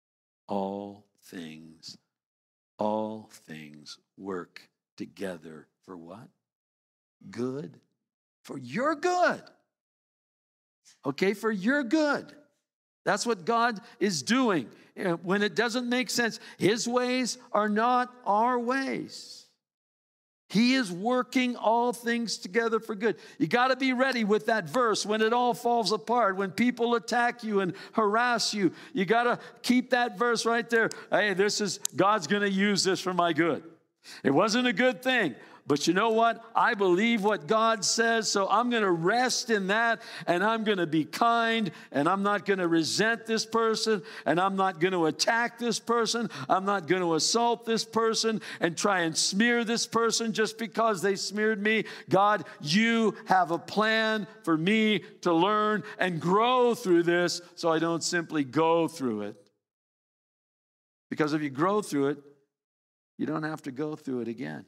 S1: work together for what? Good. For your good. Okay, for your good. That's what God is doing. When it doesn't make sense, his ways are not our ways. He is working all things together for good. You got to be ready with that verse when it all falls apart, when people attack you and harass you. You got to keep that verse right there. Hey, God's going to use this for my good. It wasn't a good thing. But you know what? I believe what God says, so I'm going to rest in that, and I'm going to be kind, and I'm not going to resent this person, and I'm not going to attack this person. I'm not going to assault this person and try and smear this person just because they smeared me. God, you have a plan for me to learn and grow through this, so I don't simply go through it. Because if you grow through it, you don't have to go through it again.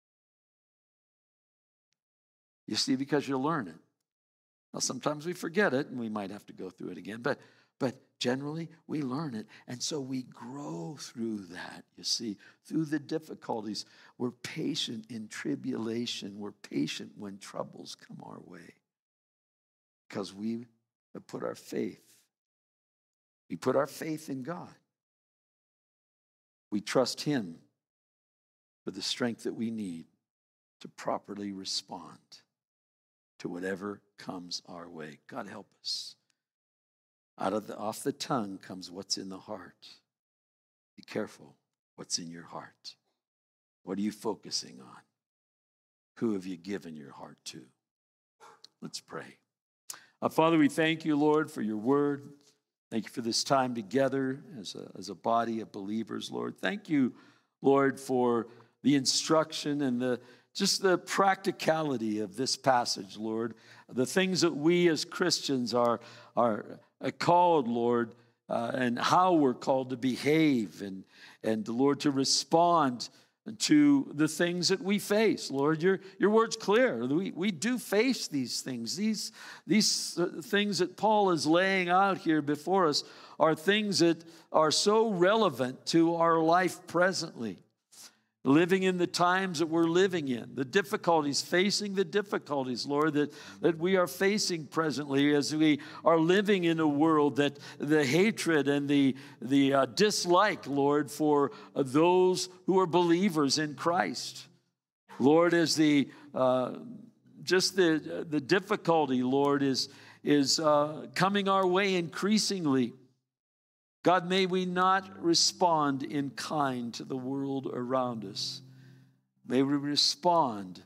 S1: You see, because you'll learn it. Now, sometimes we forget it, and we might have to go through it again, but generally, we learn it, and so we grow through that, you see, through the difficulties. We're patient in tribulation. We're patient when troubles come our way because we have put our faith. We put our faith in God. We trust him for the strength that we need to properly respond to whatever comes our way. God help us. Off the tongue comes what's in the heart. Be careful what's in your heart. What are you focusing on? Who have you given your heart to? Let's pray. Father, we thank you, Lord, for your word. Thank you for this time together as a body of believers, Lord. Thank you, Lord, for the instruction and just the practicality of this passage, Lord. The things that we as Christians are called, Lord, and how we're called to behave and Lord, to respond to the things that we face. Lord, your word's clear. We do face these things. These things that Paul is laying out here before us are things that are so relevant to our life presently. living in the times that we're living in, the difficulties, facing the difficulties, Lord, that we are facing presently as we are living in a world that the hatred and the dislike, Lord, for those who are believers in Christ. Lord, as the difficulty, Lord, is coming our way increasingly. God, may we not respond in kind to the world around us. May we respond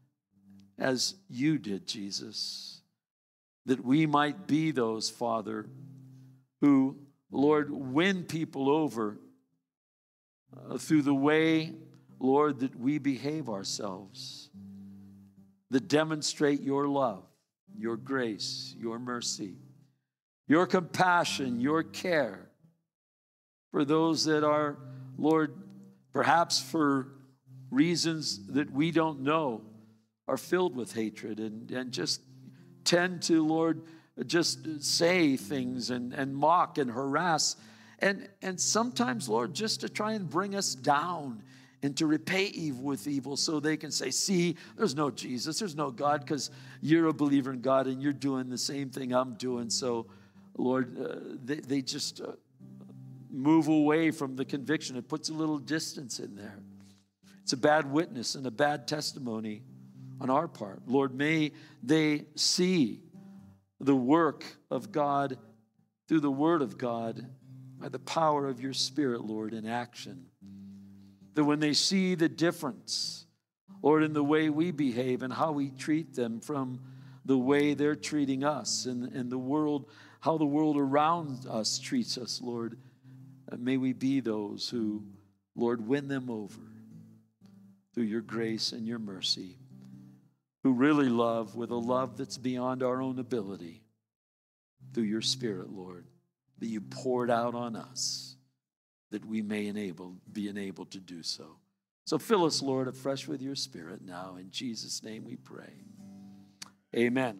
S1: as you did, Jesus, that we might be those, Father, who, Lord, win people over through the way, Lord, that we behave ourselves, that demonstrate your love, your grace, your mercy, your compassion, your care for those that are, Lord, perhaps for reasons that we don't know, are filled with hatred and just tend to, Lord, just say things and mock and harass. And sometimes, Lord, just to try and bring us down and to repay evil with evil so they can say, see, there's no Jesus, there's no God, because you're a believer in God and you're doing the same thing I'm doing. So, Lord, they just move away from the conviction. It puts a little distance in there. It's a bad witness and a bad testimony on our part. Lord, may they see the work of God through the Word of God by the power of your Spirit, Lord, in action. That when they see the difference, Lord, in the way we behave and how we treat them from the way they're treating us and the world, how the world around us treats us, Lord, may we be those who, Lord, win them over through your grace and your mercy, who really love with a love that's beyond our own ability through your Spirit, Lord, that you poured out on us, that we may be enabled to do so. So fill us, Lord, afresh with your Spirit now. In Jesus' name we pray. Amen.